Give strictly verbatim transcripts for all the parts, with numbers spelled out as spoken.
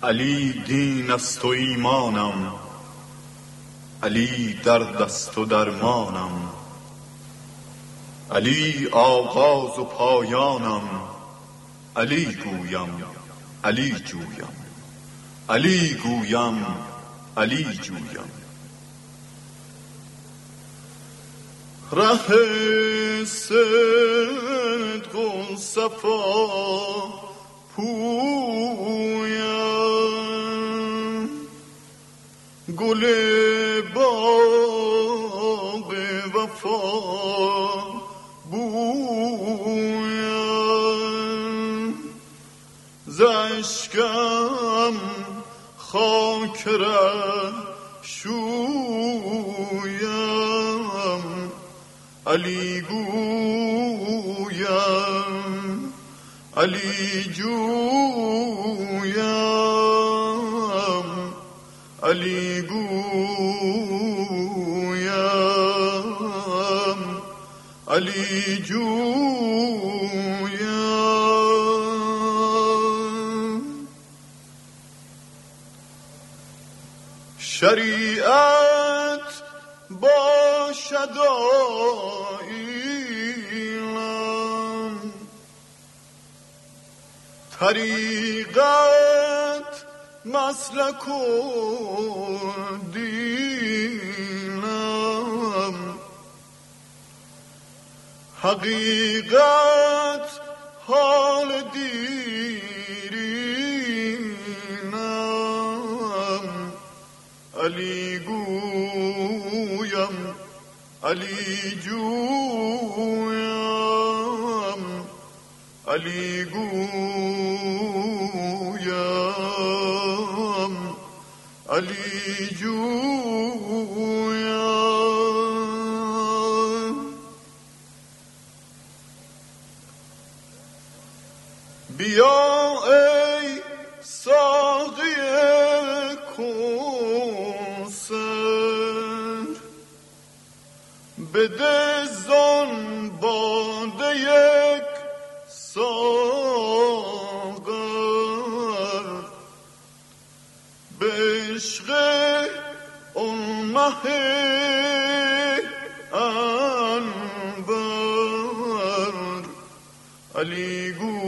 علی دین است و ایمانم، علی درد است و درمانم، علی آغاز و پایانم، علی گویم علی جویم، علی گویم علی جویم. ره صدق و صفا پویم، گل باغ وفا بویم، ز اشکم خاک ره شویم، علی گویم علی جویم، علی گویم علی جویم. شریعت باشد آیینم، طریقت مسلک و دینم، حقیقت حال دیرینم، علی گویم علی جویم، علی گویم علی جویم. بیا ای ساقی کوثر، بده زان باده یک ساغر، به عشق اون مه انور، علی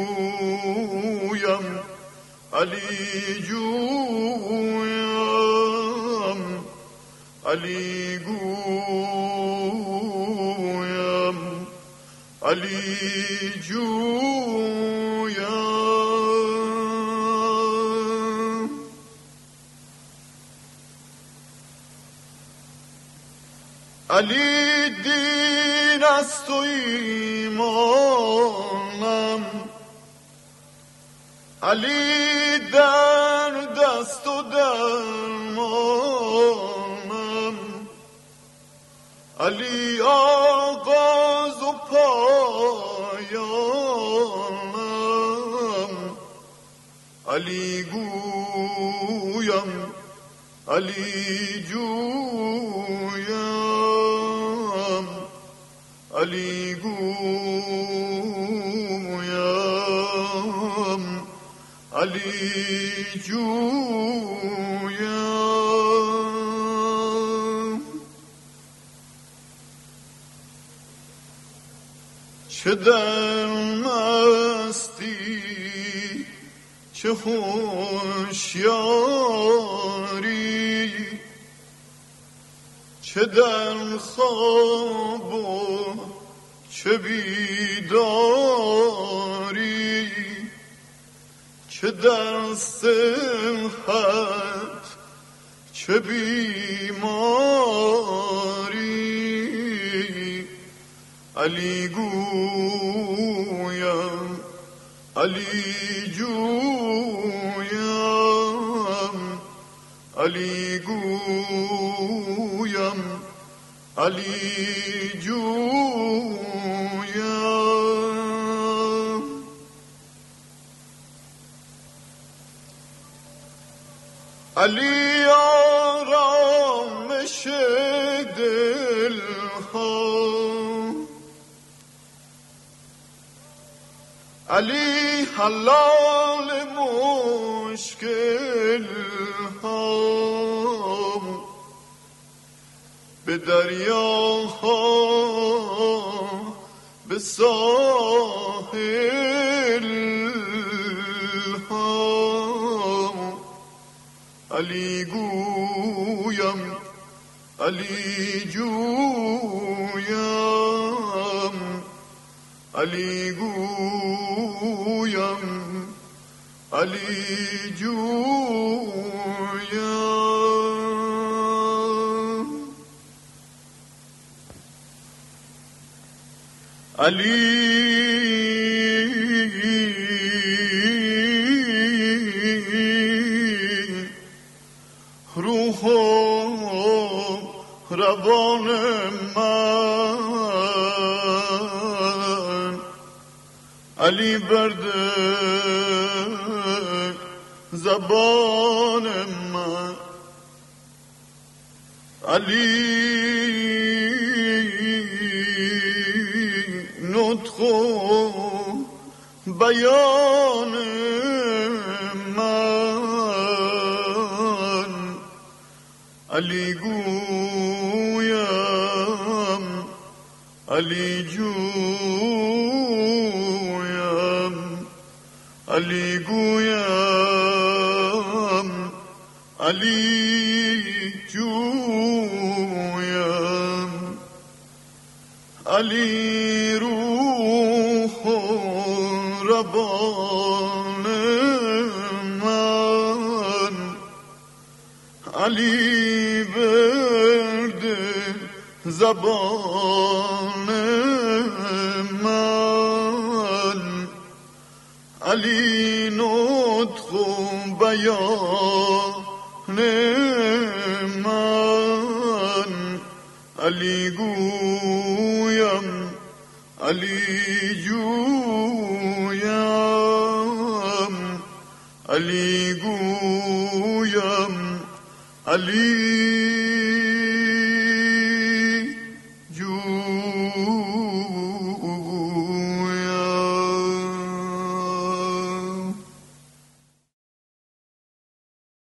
گویم علی جویم، علی گویم علی جویم. علی دین است و ایمانم، علی درد است و درمانم، علی آغاز و پایانم، علی گویم علی جویم، علی گویم علی جویم. چه در مستی چه هوشیاری، چه در خواب و چه بیداری، چه در صحت چه بیماری، علی گویم علی جویم، علی گویم علی جویم. علی آرامش دلها، علی حلال مشکل به دریاها به ساحل ها علی گویم علی جویم علی گویم علی جویم علی روح و روان من علی برده زبان من علی نطق و بیان من علی گویم علی جویم علی گویم علی جویم علی روح و روان من علی برده زبان من علی نطق و بیان من علی گویم علی جویم علی گویم علی